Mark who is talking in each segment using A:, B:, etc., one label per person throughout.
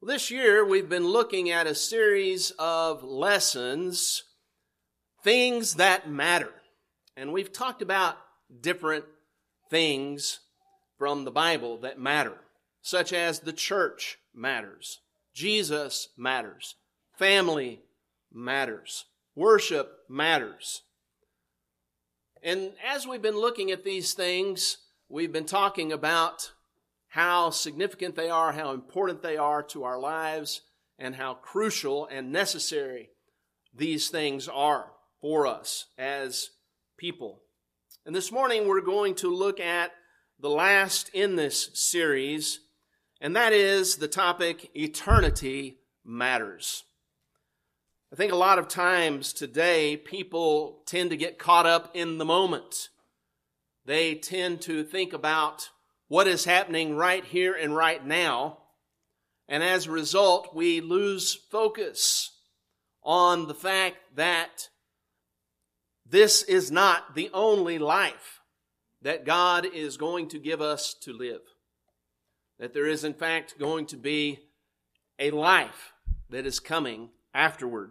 A: This year, we've been looking at a series of lessons, things that matter. And we've talked about different things from the Bible that matter, such as the church matters, Jesus matters, family matters, worship matters. And as we've been looking at these things, we've been talking about how significant they are, how important they are to our lives, and how crucial and necessary these things are for us as people. And this morning we're going to look at the last in this series, and that is the topic, Eternity Matters. I think a lot of times today people tend to get caught up in the moment. They tend to think about what is happening right here and right now, and as a result, we lose focus on the fact that this is not the only life that God is going to give us to live. That there is, in fact, going to be a life that is coming afterward.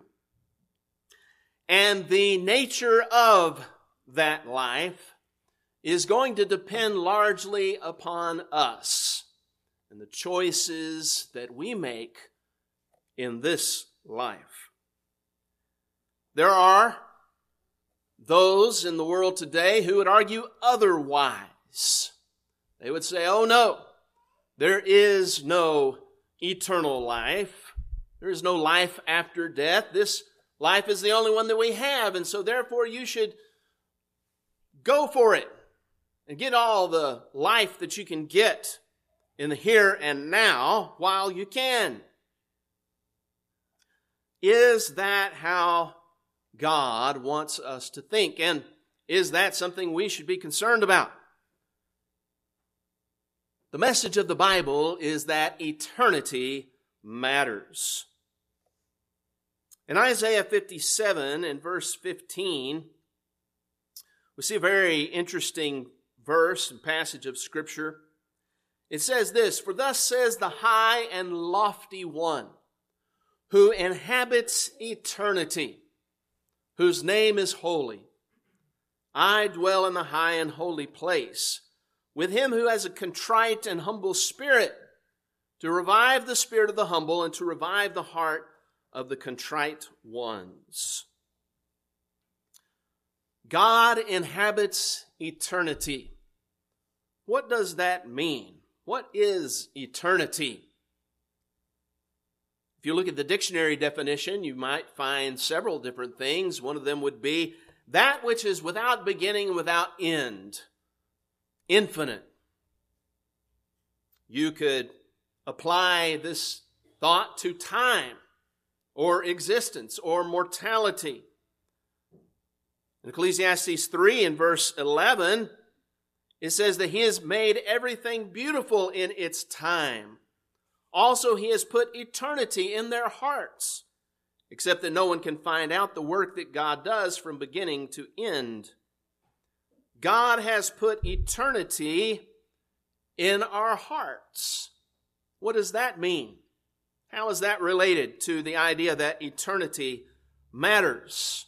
A: And the nature of that life is going to depend largely upon us and the choices that we make in this life. There are those in the world today who would argue otherwise. They would say, oh no, there is no eternal life. There is no life after death. This life is the only one that we have, and so therefore you should go for it and get all the life that you can get in the here and now while you can. Is that how God wants us to think? And is that something we should be concerned about? The message of the Bible is that eternity matters. In Isaiah 57 and verse 15, we see a very interesting verse and passage of Scripture. It says this, "For thus says the high and lofty one, who inhabits eternity, whose name is holy. I dwell in the high and holy place, with him who has a contrite and humble spirit, to revive the spirit of the humble and to revive the heart of the contrite ones." God inhabits eternity. What does that mean? What is eternity? If you look at the dictionary definition, you might find several different things. One of them would be that which is without beginning and without end, infinite. You could apply this thought to time or existence or mortality. In Ecclesiastes 3 and verse 11, it says that he has made everything beautiful in its time. Also, he has put eternity in their hearts, except that no one can find out the work that God does from beginning to end. God has put eternity in our hearts. What does that mean? How is that related to the idea that eternity matters?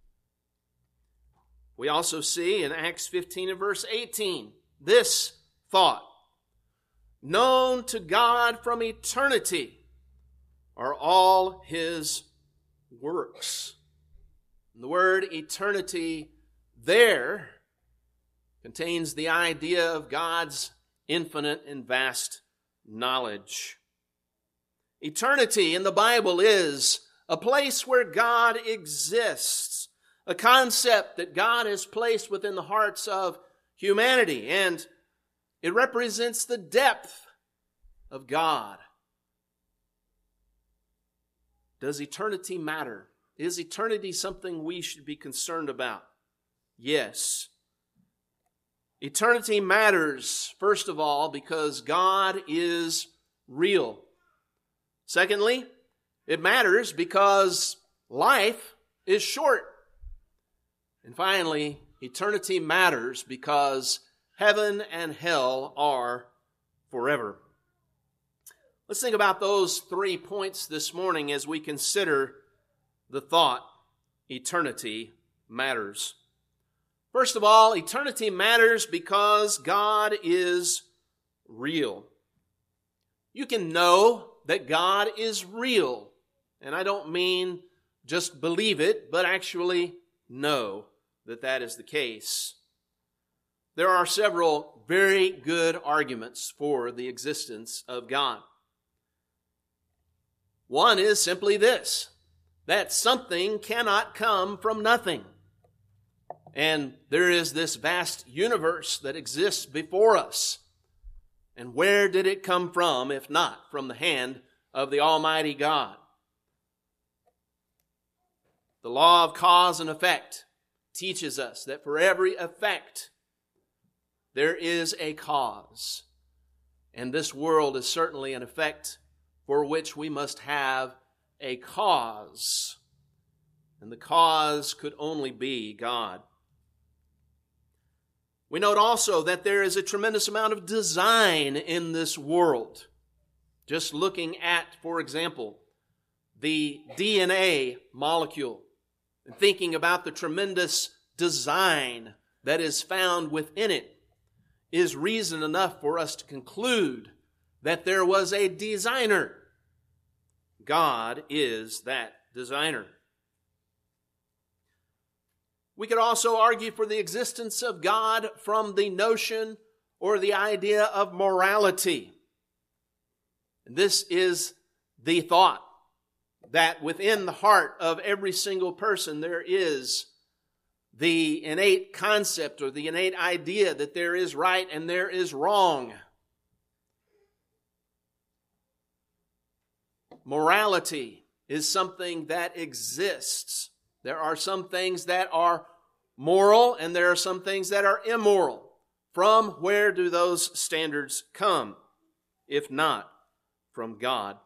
A: We also see in Acts 15 and verse 18 this thought. Known to God from eternity are all his works. And the word eternity there contains the idea of God's infinite and vast knowledge. Eternity in the Bible is a place where God exists, a concept that God has placed within the hearts of humanity, and it represents the depth of God. Does eternity matter? Is eternity something we should be concerned about? Yes. Eternity matters, first of all, because God is real. Secondly, it matters because life is short. And finally, eternity matters because heaven and hell are forever. Let's think about those 3 points this morning as we consider the thought, eternity matters. First of all, eternity matters because God is real. You can know that God is real, and I don't mean just believe it, but actually know that that is the case. There are several very good arguments for the existence of God. One is simply this, that something cannot come from nothing. And there is this vast universe that exists before us. And where did it come from, if not from the hand of the Almighty God? The law of cause and effect teaches us that for every effect, there is a cause. And this world is certainly an effect for which we must have a cause. And the cause could only be God. We note also that there is a tremendous amount of design in this world. Just looking at, for example, the DNA molecule, and thinking about the tremendous design that is found within it, is reason enough for us to conclude that there was a designer. God is that designer. We could also argue for the existence of God from the notion or the idea of morality. This is the thought that within the heart of every single person there is the innate concept or the innate idea that there is right and there is wrong. Morality is something that exists. There are some things that are moral and there are some things that are immoral. From where do those standards come, if not from God?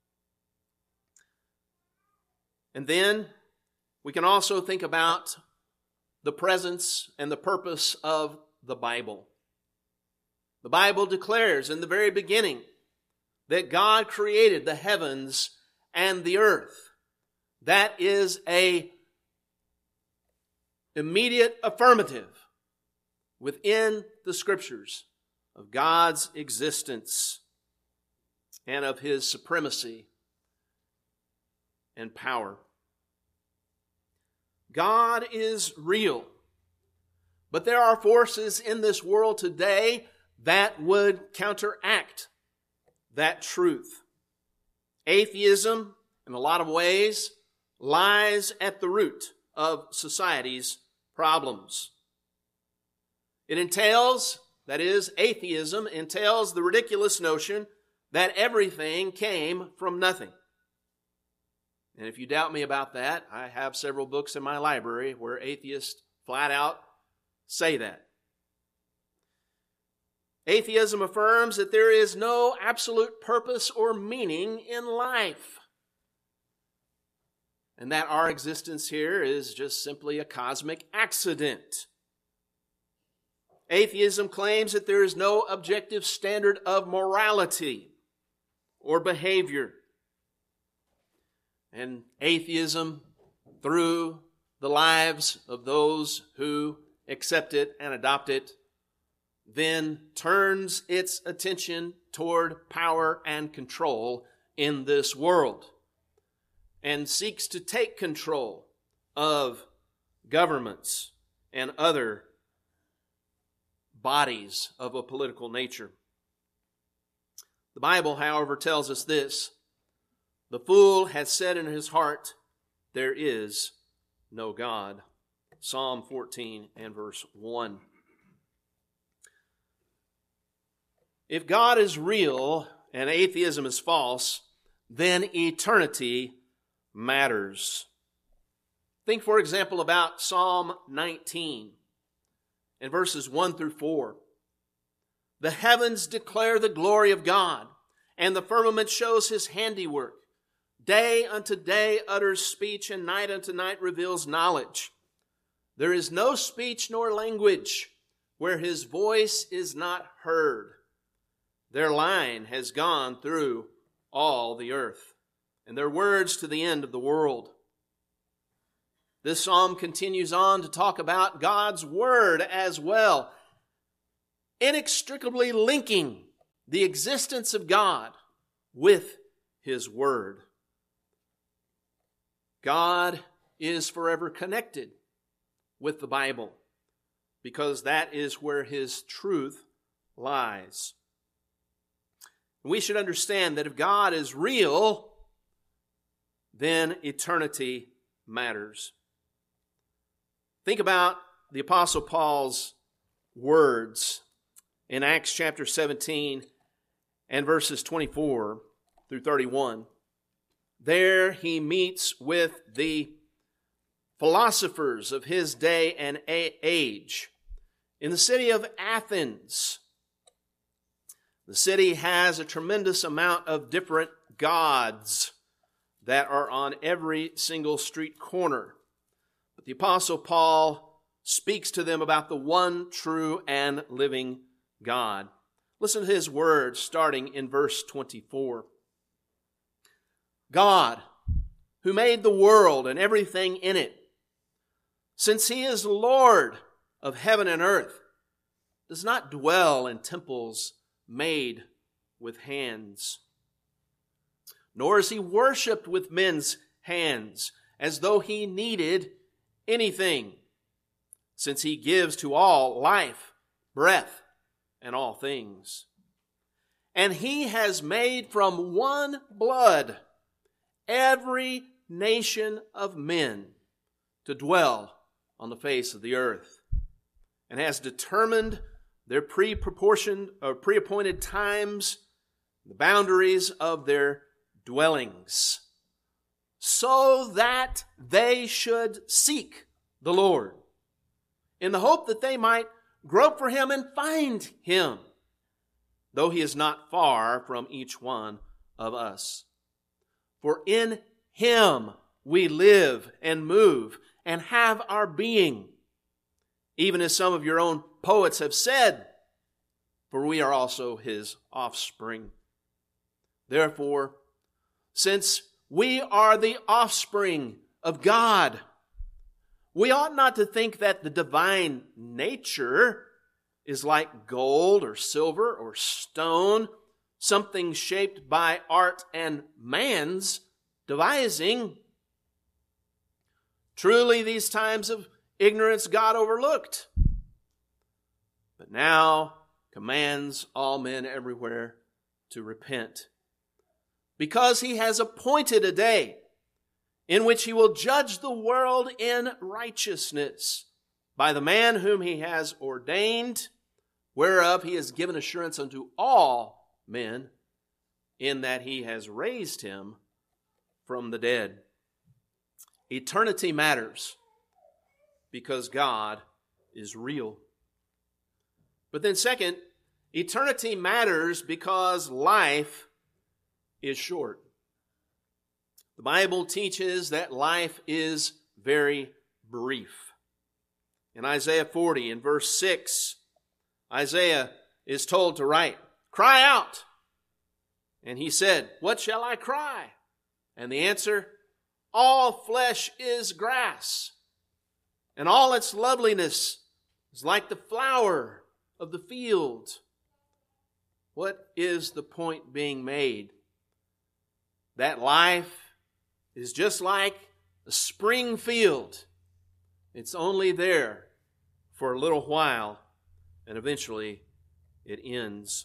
A: And then we can also think about the presence and the purpose of the Bible. The Bible declares in the very beginning that God created the heavens and the earth. That is an immediate affirmative within the Scriptures of God's existence and of His supremacy and power. God is real, but there are forces in this world today that would counteract that truth. Atheism, in a lot of ways, lies at the root of society's problems. It entails, that is, atheism entails the ridiculous notion that everything came from nothing. And if you doubt me about that, I have several books in my library where atheists flat out say that. Atheism affirms that there is no absolute purpose or meaning in life, and that our existence here is just simply a cosmic accident. Atheism claims that there is no objective standard of morality or behavior. And atheism, through the lives of those who accept it and adopt it, then turns its attention toward power and control in this world and seeks to take control of governments and other bodies of a political nature. The Bible, however, tells us this: the fool has said in his heart, there is no God. Psalm 14 and verse 1. If God is real and atheism is false, then eternity matters. Think, for example, about Psalm 19 and verses 1 through 4. The heavens declare the glory of God, and the firmament shows His handiwork. Day unto day utters speech, and night unto night reveals knowledge. There is no speech nor language where His voice is not heard. Their line has gone through all the earth, and their words to the end of the world. This psalm continues on to talk about God's word as well, inextricably linking the existence of God with his word. God is forever connected with the Bible because that is where his truth lies. We should understand that if God is real, then eternity matters. Think about the Apostle Paul's words in Acts chapter 17 and verses 24 through 31. There he meets with the philosophers of his day and age in the city of Athens. The city has a tremendous amount of different gods that are on every single street corner. But the Apostle Paul speaks to them about the one true and living God. Listen to his words starting in verse 24. God, who made the world and everything in it, since he is Lord of heaven and earth, does not dwell in temples made with hands. Nor is he worshipped with men's hands as though he needed anything, since he gives to all life, breath, and all things. And he has made from one blood every nation of men to dwell on the face of the earth, and has determined their pre-appointed times, the boundaries of their dwellings, so that they should seek the Lord, in the hope that they might grope for him and find him, though he is not far from each one of us. For in him we live and move and have our being, even as some of your own poets have said, for we are also his offspring. Therefore, since we are the offspring of God, we ought not to think that the divine nature is like gold or silver or stone, something shaped by art and man's devising. Truly, these times of ignorance God overlooked, but now commands all men everywhere to repent, because he has appointed a day in which he will judge the world in righteousness by the man whom he has ordained, whereof he has given assurance unto all men, in that he has raised him from the dead. Eternity matters because God is real. But then second, eternity matters because life is short. The Bible teaches that life is very brief. In Isaiah 40, in verse 6, Isaiah is told to write, "Cry out." And he said, "What shall I cry?" And the answer, "All flesh is grass, and all its loveliness is like the flower of the field." What is the point being made? That life is just like a spring field. It's only there for a little while, and eventually it ends.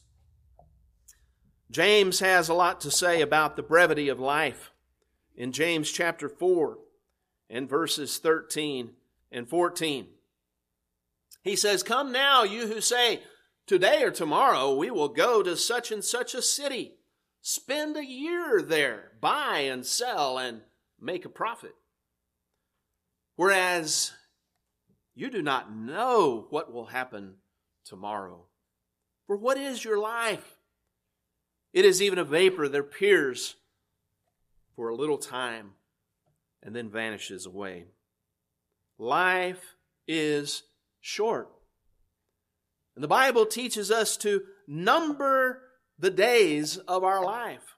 A: James has a lot to say about the brevity of life. In James chapter 4 and verses 13 and 14. He says, "Come now, you who say, today or tomorrow we will go to such and such a city, spend a year there, buy and sell and make a profit. Whereas you do not know what will happen tomorrow. For what is your life? It is even a vapor that appears for a little time and then vanishes away." Life is short. And the Bible teaches us to number the days of our life.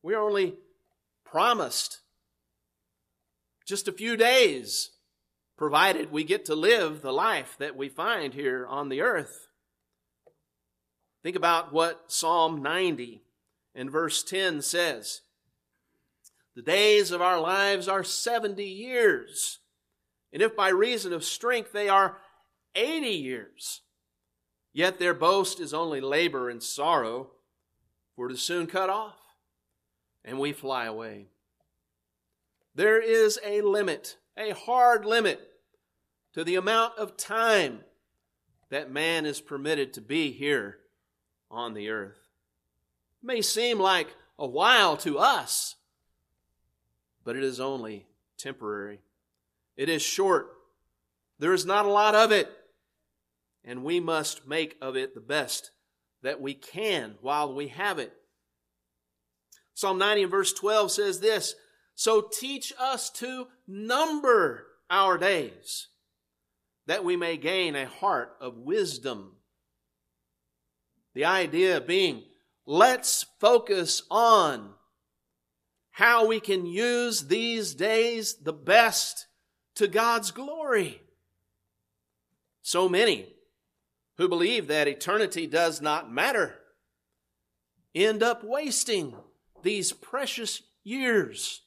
A: We're only promised just a few days, provided we get to live the life that we find here on the earth. Think about what Psalm 90 and verse 10 says. The days of our lives are 70 years, and if by reason of strength they are 80 years, yet their boast is only labor and sorrow, for it is soon cut off, and we fly away. There is a limit, a hard limit, to the amount of time that man is permitted to be here on the earth. It may seem like a while to us, but it is only temporary. It is short. There is not a lot of it, and we must make of it the best that we can while we have it. Psalm 90 and verse 12 says this, "So teach us to number our days, that we may gain a heart of wisdom." The idea being, let's focus on how we can use these days the best to God's glory. So many who believe that eternity does not matter end up wasting these precious years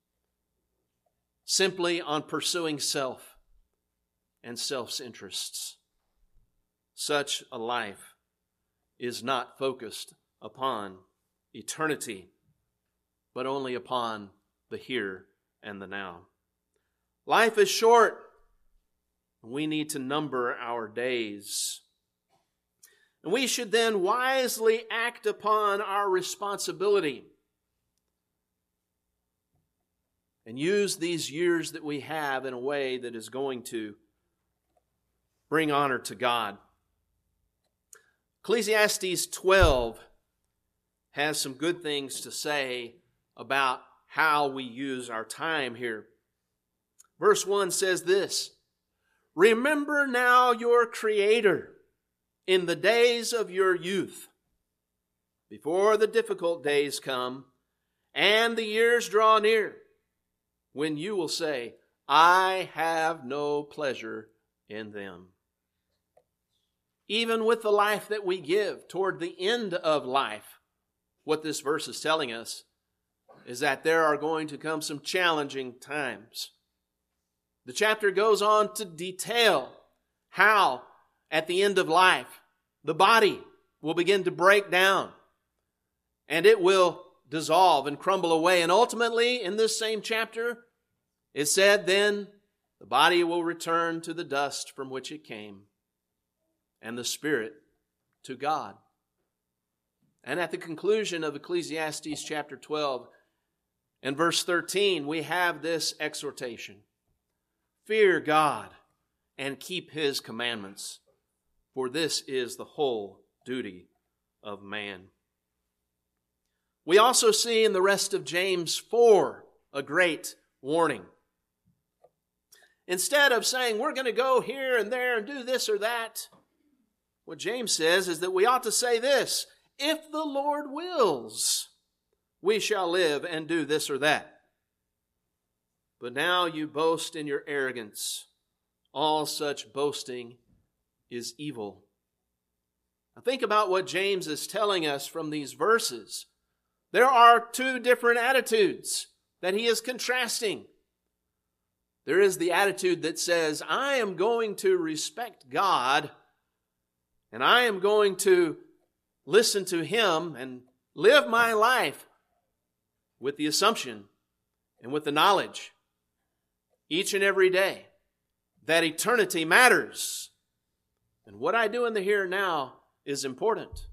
A: simply on pursuing self and self's interests. Such a life is not focused upon eternity, but only upon the here and the now. Life is short. We need to number our days. And we should then wisely act upon our responsibility and use these years that we have in a way that is going to bring honor to God. Ecclesiastes 12 has some good things to say about how we use our time here. Verse 1 says this, "Remember now your Creator in the days of your youth, before the difficult days come and the years draw near, when you will say, 'I have no pleasure in them.'" Even with the life that we give toward the end of life, what this verse is telling us is that there are going to come some challenging times. The chapter goes on to detail how, at the end of life, the body will begin to break down and it will dissolve and crumble away. And ultimately, in this same chapter, it said then the body will return to the dust from which it came, and the spirit to God. And at the conclusion of Ecclesiastes chapter 12 and verse 13, we have this exhortation: "Fear God and keep His commandments, for this is the whole duty of man." We also see in the rest of James 4 a great warning. Instead of saying we're going to go here and there and do this or that, what James says is that we ought to say this: "If the Lord wills, we shall live and do this or that. But now you boast in your arrogance. All such boasting is evil." Now think about what James is telling us from these verses. There are two different attitudes that he is contrasting. There is the attitude that says, I am going to respect God, and I am going to listen to Him and live my life with the assumption and with the knowledge each and every day that eternity matters. And what I do in the here and now is important.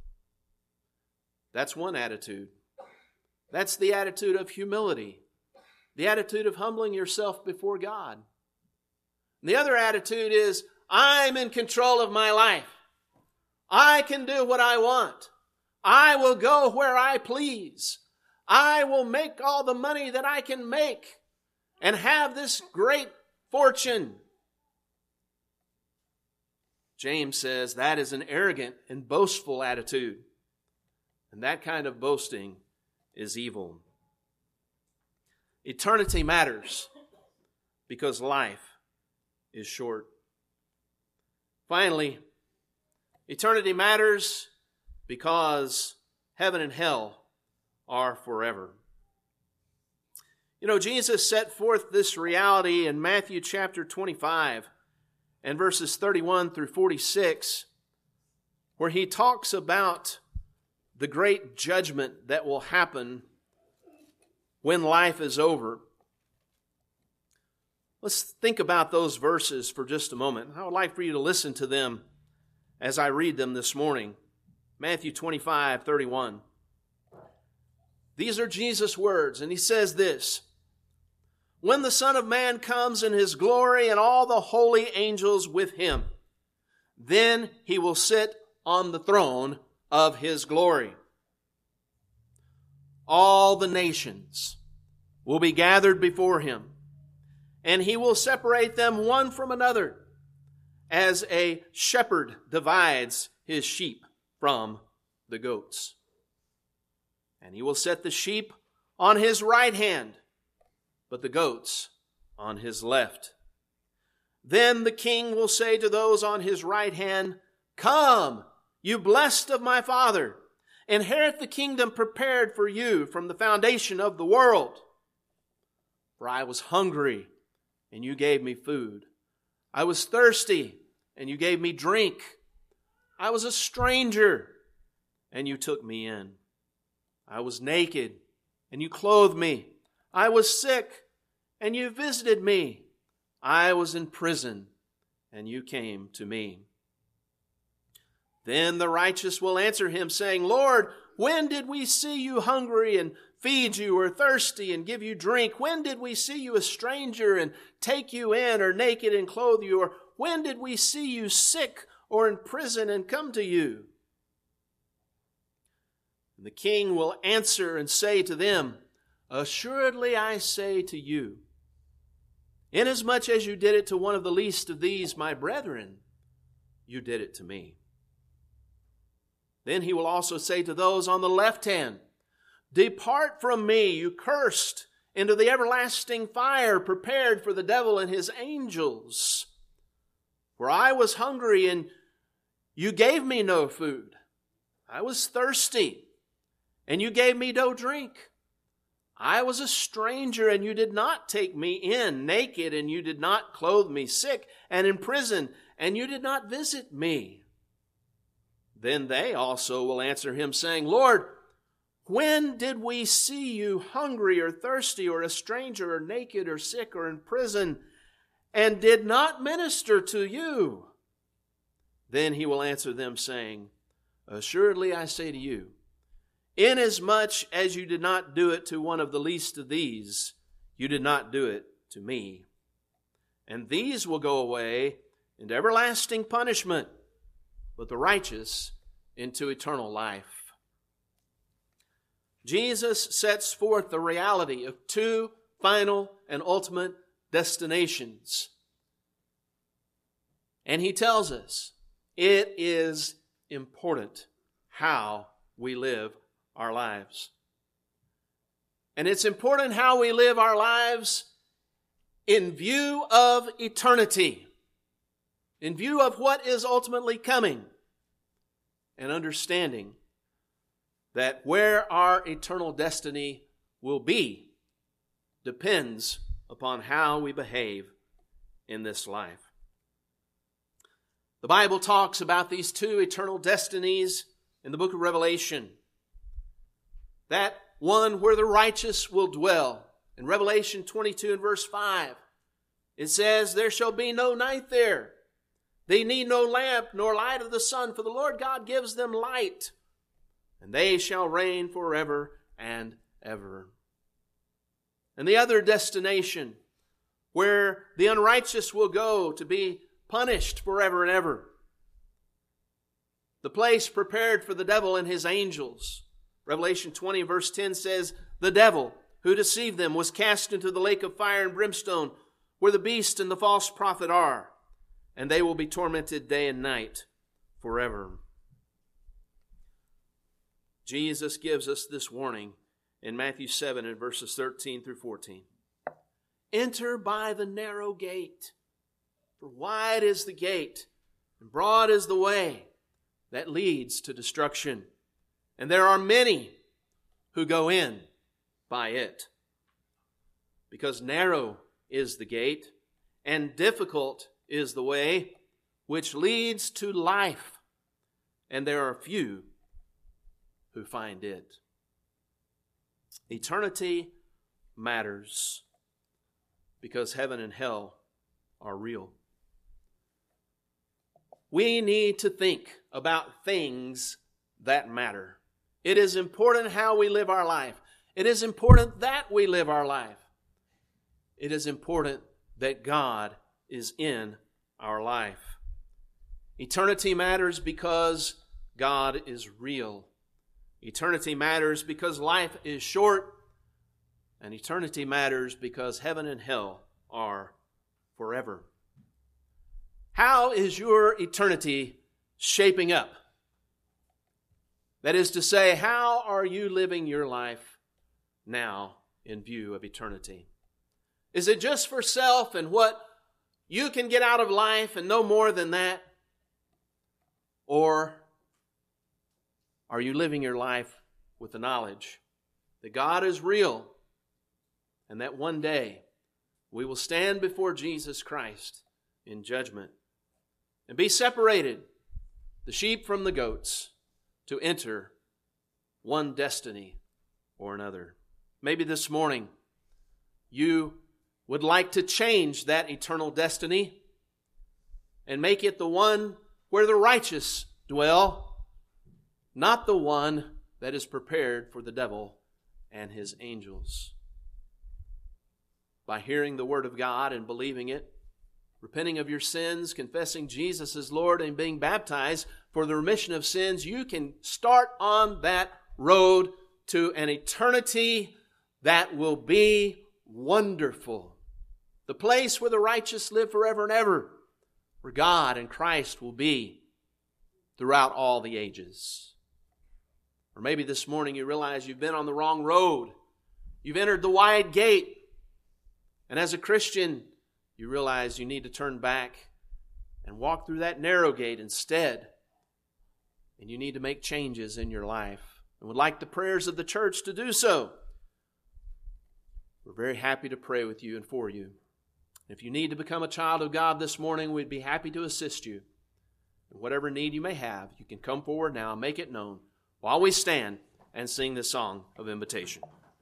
A: That's one attitude. That's the attitude of humility. The attitude of humbling yourself before God. And the other attitude is, I'm in control of my life. I can do what I want. I will go where I please. I will make all the money that I can make and have this great fortune. James says that is an arrogant and boastful attitude. And that kind of boasting is evil. Eternity matters because life is short. Finally, eternity matters because heaven and hell are forever. You know, Jesus set forth this reality in Matthew chapter 25 and verses 31 through 46, where he talks about the great judgment that will happen when life is over. Let's think about those verses for just a moment. I would like for you to listen to them as I read them this morning. Matthew 25:31. These are Jesus' words, and he says this: "When the Son of Man comes in his glory and all the holy angels with him, then he will sit on the throne of his glory. All the nations will be gathered before him, and he will separate them one from another, as a shepherd divides his sheep from the goats. And he will set the sheep on his right hand, but the goats on his left. Then the king will say to those on his right hand, 'Come, you blessed of my Father, inherit the kingdom prepared for you from the foundation of the world. For I was hungry, and you gave me food. I was thirsty, and you gave me drink. I was a stranger, and you took me in. I was naked, and you clothed me. I was sick, and you visited me. I was in prison, and you came to me.' Then the righteous will answer him, saying, 'Lord, when did we see you hungry and feed you, or thirsty and give you drink? When did we see you a stranger and take you in, or naked and clothe you? Or when did we see you sick or in prison and come to you?' And the king will answer and say to them, 'Assuredly I say to you, inasmuch as you did it to one of the least of these my brethren, you did it to me.' Then he will also say to those on the left hand, 'Depart from me, you cursed, into the everlasting fire prepared for the devil and his angels. For I was hungry, and you gave me no food. I was thirsty, and you gave me no drink. I was a stranger, and you did not take me in, naked, and you did not clothe me, sick, and in prison, and you did not visit me.' Then they also will answer him, saying, 'Lord, when did we see you hungry or thirsty or a stranger or naked or sick or in prison and did not minister to you?' Then he will answer them, saying, 'Assuredly I say to you, inasmuch as you did not do it to one of the least of these, you did not do it to me.' And these will go away into everlasting punishment, but the righteous into eternal life." Jesus sets forth the reality of two final and ultimate destinations. And he tells us it is important how we live our lives. And it's important how we live our lives in view of eternity, in view of what is ultimately coming, and understanding that where our eternal destiny will be depends upon how we behave in this life. The Bible talks about these two eternal destinies in the book of Revelation. That one where the righteous will dwell. In Revelation 22 and verse 5, it says, "There shall be no night there. They need no lamp nor light of the sun, for the Lord God gives them light, and they shall reign forever and ever." And the other destination, where the unrighteous will go to be punished forever and ever, the place prepared for the devil and his angels. Revelation 20 verse 10 says, "The devil who deceived them was cast into the lake of fire and brimstone, where the beast and the false prophet are, and they will be tormented day and night forever." Jesus gives us this warning in Matthew 7 and verses 13 through 14. Enter by the narrow gate, for wide is the gate, and broad is the way that leads to destruction, and there are many who go in by it. Because narrow is the gate, and difficult is the way which leads to life, and there are few who find it. Eternity matters because heaven and hell are real. We need to think about things that matter. It is important how we live our life. It is important that we live our life. It is important that God is in our life. Eternity matters because God is real. Eternity matters because life is short. And eternity matters because heaven and hell are forever. How is your eternity shaping up? That is to say, how are you living your life now in view of eternity? Is it just for self and what you can get out of life and no more than that? Or are you living your life with the knowledge that God is real and that one day we will stand before Jesus Christ in judgment and be separated, the sheep from the goats, to enter one destiny or another? Maybe this morning you would like to change that eternal destiny and make it the one where the righteous dwell, not the one that is prepared for the devil and his angels. By hearing the word of God and believing it, repenting of your sins, confessing Jesus as Lord, and being baptized for the remission of sins, you can start on that road to an eternity that will be wonderful. The place where the righteous live forever and ever, where God and Christ will be throughout all the ages. Or maybe this morning you realize you've been on the wrong road. You've entered the wide gate. And as a Christian, you realize you need to turn back and walk through that narrow gate instead. And you need to make changes in your life and would like the prayers of the church to do so. We're very happy to pray with you and for you. If you need to become a child of God this morning, we'd be happy to assist you. And whatever need you may have, you can come forward now and make it known while we stand and sing this song of invitation.